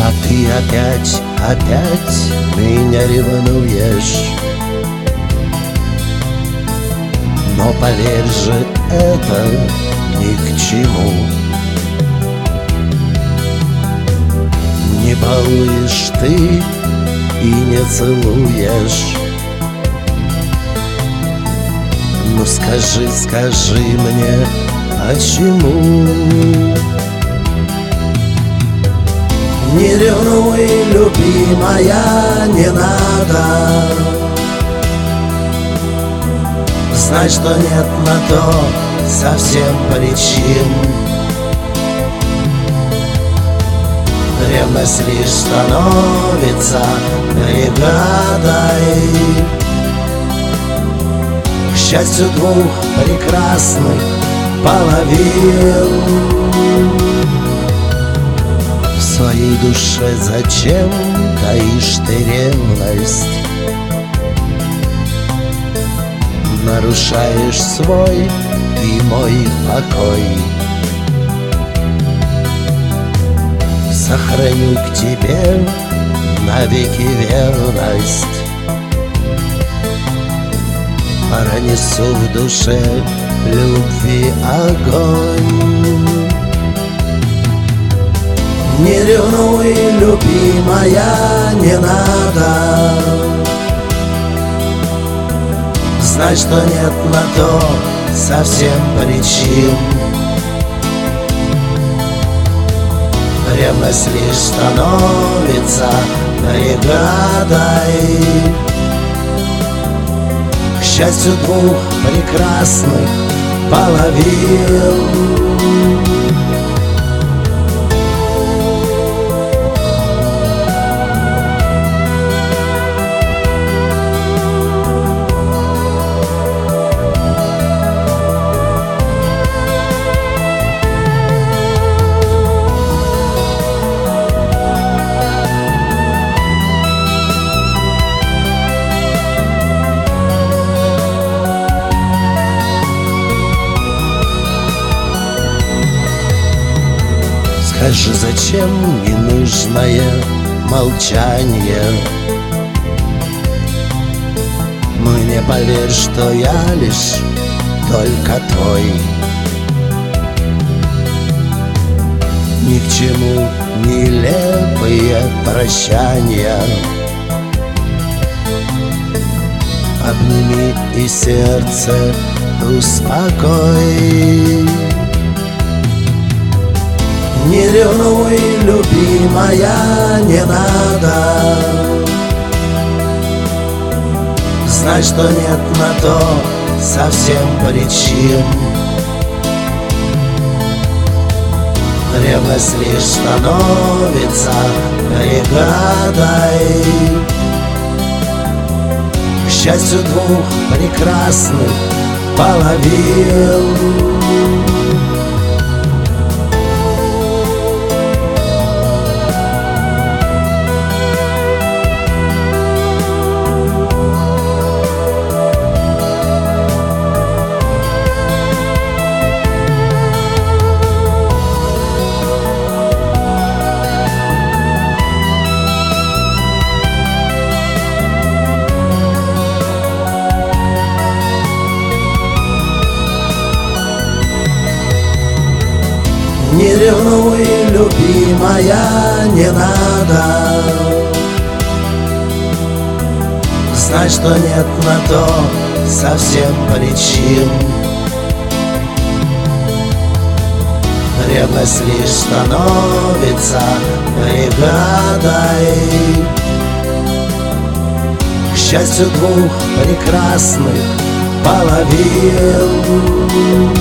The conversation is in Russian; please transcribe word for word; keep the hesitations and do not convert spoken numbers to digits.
А ты опять, опять меня ревнуешь. Но поверь же, это ни к чему. Не балуешь ты и не целуешь. Ну скажи, скажи мне, почему? Не ревнуй, любимая, не надо. Знай, что нет на то совсем причин. Ревность лишь становится бригадой. К счастью двух прекрасных половин. В своей душе зачем таишь ты ревность? Нарушаешь свой и мой покой. Сохраню к тебе навеки верность. Пронесу в душе любви огонь. Не ревнуй, любимая, не надо. Знай, что нет на то совсем причин. Ревность лишь становится бригадой. К счастью двух прекрасных половин. Скажи, зачем ненужное молчание? Мне поверь, что я лишь только твой. Ни к чему нелепые прощания. Обними и сердце успокой. Не ревнуй, любимая, не надо. Знай, что нет на то совсем причин. Ревность лишь становится бригадой. К счастью двух прекрасных половин. Не ревнуй, любимая, не надо. Знай, что нет на то совсем причин. Ревность лишь становится бригадой. К счастью двух прекрасных половин.